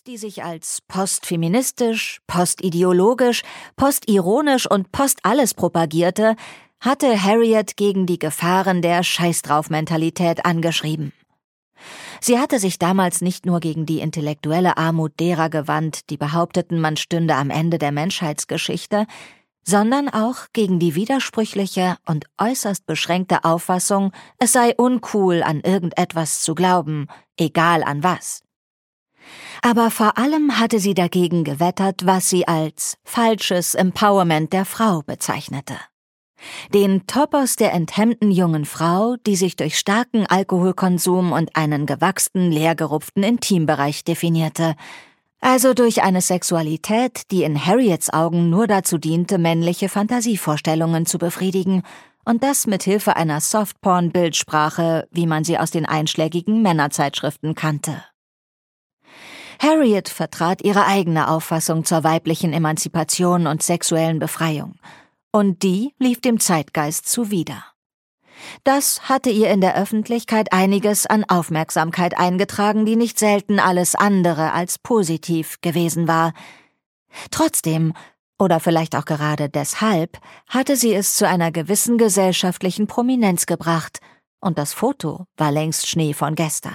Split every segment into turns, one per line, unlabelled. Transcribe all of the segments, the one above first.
die sich als postfeministisch, postideologisch, postironisch und postalles propagierte, hatte Harriet gegen die Gefahren der Scheißdrauf-Mentalität angeschrieben. Sie hatte sich damals nicht nur gegen die intellektuelle Armut derer gewandt, die behaupteten, man stünde am Ende der Menschheitsgeschichte, sondern auch gegen die widersprüchliche und äußerst beschränkte Auffassung, es sei uncool, an irgendetwas zu glauben, egal an was. Aber vor allem hatte sie dagegen gewettert, was sie als falsches Empowerment der Frau bezeichnete. Den Topos der enthemmten jungen Frau, die sich durch starken Alkoholkonsum und einen gewachsenen, leergerupften Intimbereich definierte, also durch eine Sexualität, die in Harriets Augen nur dazu diente, männliche Fantasievorstellungen zu befriedigen, und das mit Hilfe einer Softporn-Bildsprache, wie man sie aus den einschlägigen Männerzeitschriften kannte. Harriet vertrat ihre eigene Auffassung zur weiblichen Emanzipation und sexuellen Befreiung, und die lief dem Zeitgeist zuwider. Das hatte ihr in der Öffentlichkeit einiges an Aufmerksamkeit eingetragen, die nicht selten alles andere als positiv gewesen war. Trotzdem, oder vielleicht auch gerade deshalb, hatte sie es zu einer gewissen gesellschaftlichen Prominenz gebracht, und das Foto war längst Schnee von gestern.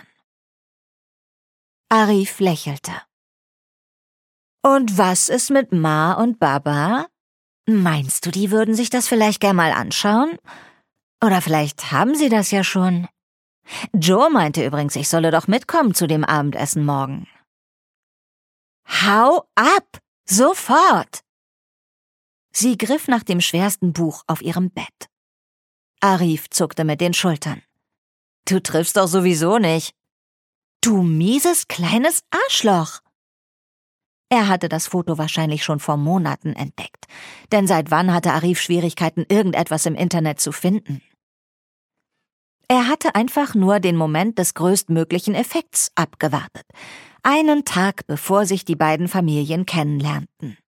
Arif lächelte. »Und was ist mit Ma und Baba? Meinst du, die würden sich das vielleicht gern mal anschauen? Oder vielleicht haben sie das ja schon. Joe meinte übrigens, ich solle doch mitkommen zu dem Abendessen morgen.« »Hau ab! Sofort!« Sie griff nach dem schwersten Buch auf ihrem Bett. Arif zuckte mit den Schultern. »Du triffst doch sowieso nicht.« »Du mieses kleines Arschloch!« Er hatte das Foto wahrscheinlich schon vor Monaten entdeckt, denn seit wann hatte Arif Schwierigkeiten, irgendetwas im Internet zu finden? Er hatte einfach nur den Moment des größtmöglichen Effekts abgewartet, einen Tag bevor sich die beiden Familien kennenlernten.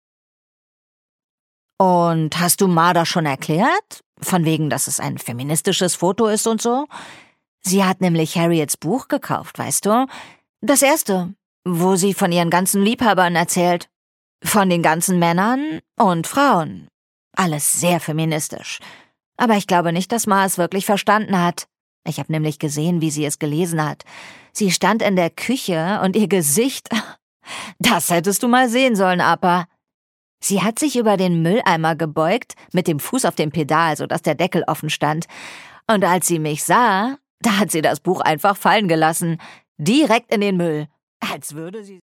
»Und hast du Ma das schon erklärt? Von wegen, dass es ein feministisches Foto ist und so? Sie hat nämlich Harriets Buch gekauft, weißt du? Das erste, wo sie von ihren ganzen Liebhabern erzählt. Von den ganzen Männern und Frauen. Alles sehr feministisch. Aber ich glaube nicht, dass Ma es wirklich verstanden hat. Ich habe nämlich gesehen, wie sie es gelesen hat. Sie stand in der Küche und ihr Gesicht... Das hättest du mal sehen sollen, Apa. Sie hat sich über den Mülleimer gebeugt, mit dem Fuß auf dem Pedal, sodass der Deckel offen stand. Und als sie mich sah, da hat sie das Buch einfach fallen gelassen. Direkt in den Müll. Als würde sie...